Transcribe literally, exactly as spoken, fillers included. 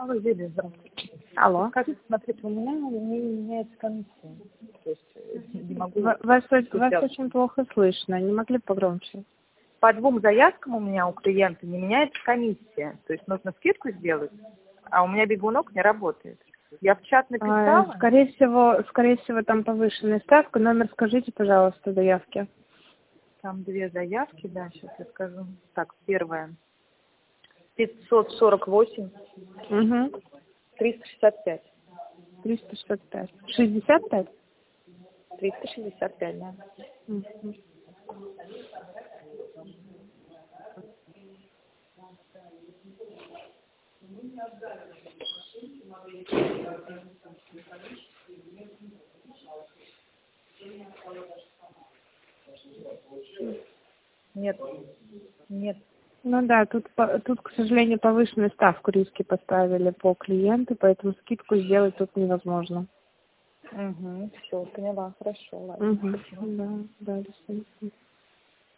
Алло, Юлия, здравствуйте. Алло. Скажите, смотрите, у меня не меняется комиссия. То есть э, не могу... Ва- Вас, о- вас сделать. очень плохо слышно. Не могли бы погромче? По двум заявкам у меня у клиента не меняется комиссия. То есть нужно скидку сделать, а у меня бегунок не работает. Я в чат написала. А, скорее всего, скорее всего, там повышенная ставка. Номер скажите, пожалуйста, заявки. Там две заявки, да, сейчас я скажу. Так, первая. пятьсот сорок восемь, Угу. триста шестьдесят пять. триста шестьдесят пять. шестьдесят пять? триста шестьдесят пять, да. Мгм. Нет, нет. Ну да, тут, по- тут, к сожалению, повышенную ставку риски поставили по клиенту, поэтому скидку сделать тут невозможно. Угу, все, поняла, хорошо, ладно. Угу. Да, да, до свидания.